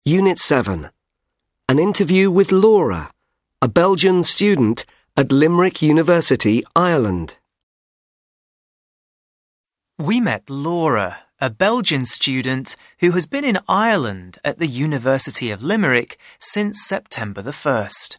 Unit 7. An interview with Laura, a Belgian student at Limerick University, Ireland. We met Laura, a Belgian student who has been in Ireland at the University of Limerick since September the 1st.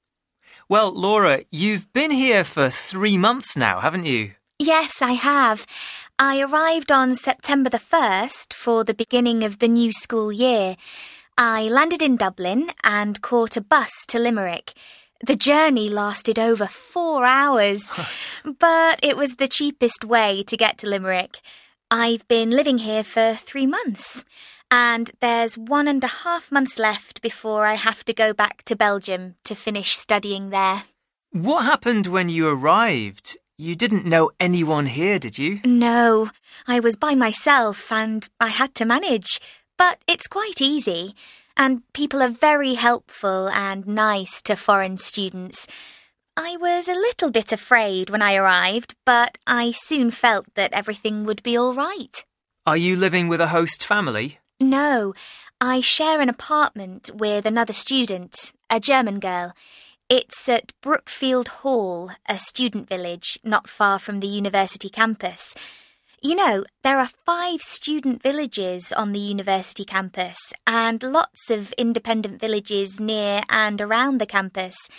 Well, Laura, you've been here for 3 months now, haven't you? Yes, I have. I arrived on September the 1st for the beginning of the new school year. I landed in Dublin and caught a bus to Limerick. The journey lasted over 4 hours, but it was the cheapest way to get to Limerick. I've been living here for 3 months, and there's 1.5 months left before I have to go back to Belgium to finish studying there. What happened when you arrived? You didn't know anyone here, did you? No, I was by myself and I had to manage. But it's quite easy, and people are very helpful and nice to foreign students. I was a little bit afraid when I arrived, but I soon felt that everything would be all right. Are you living with a host family? No, I share an apartment with another student, a German girl. It's at Brookfield Hall, a student village not far from the university campus. You know, there are 5 student villages on the university campus and lots of independent villages near and around the campus.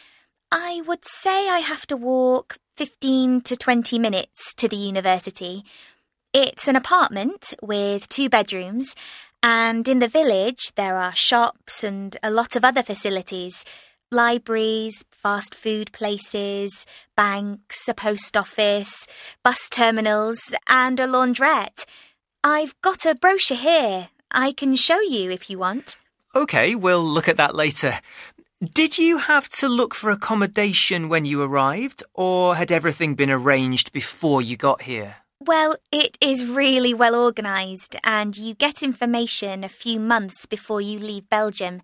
I would say I have to walk 15 to 20 minutes to the university. It's an apartment with 2 bedrooms, and in the village there are shops and a lot of other facilities. Libraries, fast food places, banks, a post office, bus terminals and a laundrette. I've got a brochure here. I can show you if you want. OK, we'll look at that later. Did you have to look for accommodation when you arrived, or had everything been arranged before you got here? Well, it is really well organised, and you get information a few months before you leave Belgium.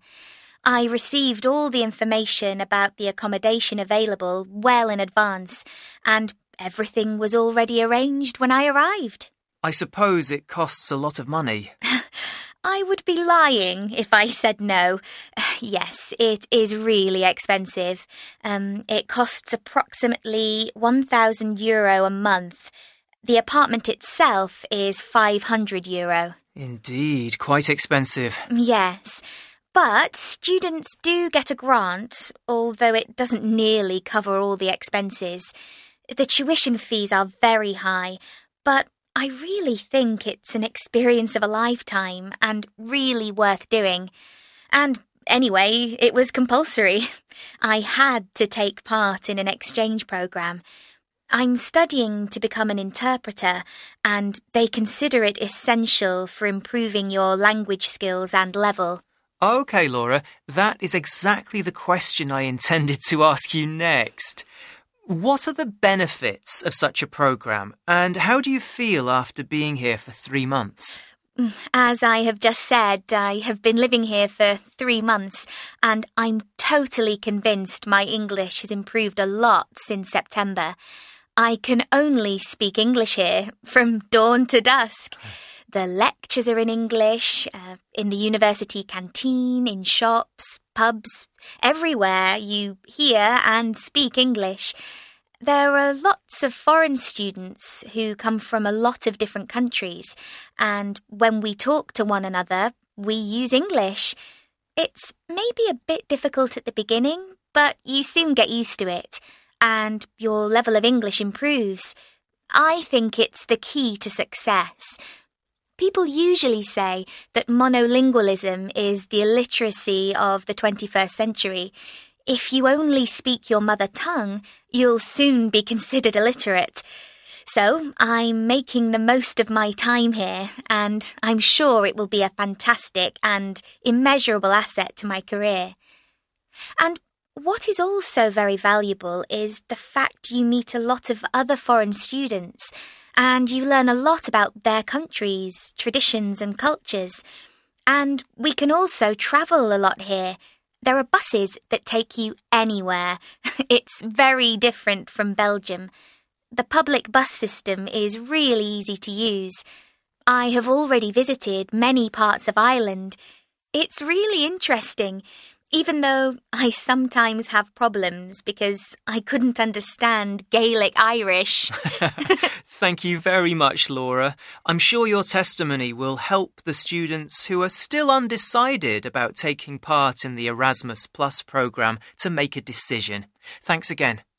I received all the information about the accommodation available well in advance, and everything was already arranged when I arrived. I suppose it costs a lot of money. I would be lying if I said no. Yes, it is really expensive. It costs approximately €1,000 a month. The apartment itself is €500. Indeed, quite expensive. Yes. But students do get a grant, although it doesn't nearly cover all the expenses. The tuition fees are very high, but I really think it's an experience of a lifetime and really worth doing. And anyway, it was compulsory. I had to take part in an exchange programme. I'm studying to become an interpreter, and they consider it essential for improving your language skills and level. OK, Laura, that is exactly the question I intended to ask you next. What are the benefits of such a programme, and how do you feel after being here for 3 months? As I have just said, I have been living here for 3 months, and I'm totally convinced my English has improved a lot since September. I can only speak English here, from dawn to dusk. The lectures are in English, in the university canteen, in shops, pubs, everywhere you hear and speak English. There are lots of foreign students who come from a lot of different countries, and when we talk to one another, we use English. It's maybe a bit difficult at the beginning, but you soon get used to it, and your level of English improves. I think it's the key to success. People usually say that monolingualism is the illiteracy of the 21st century. If you only speak your mother tongue, you'll soon be considered illiterate. So I'm making the most of my time here, and I'm sure it will be a fantastic and immeasurable asset to my career. And what is also very valuable is the fact you meet a lot of other foreign students, and you learn a lot about their countries, traditions and cultures. And we can also travel a lot here. There are buses that take you anywhere. It's very different from Belgium. The public bus system is really easy to use. I have already visited many parts of Ireland. It's really interesting, even though I sometimes have problems because I couldn't understand Gaelic Irish. Thank you very much, Laura. I'm sure your testimony will help the students who are still undecided about taking part in the Erasmus Plus programme to make a decision. Thanks again.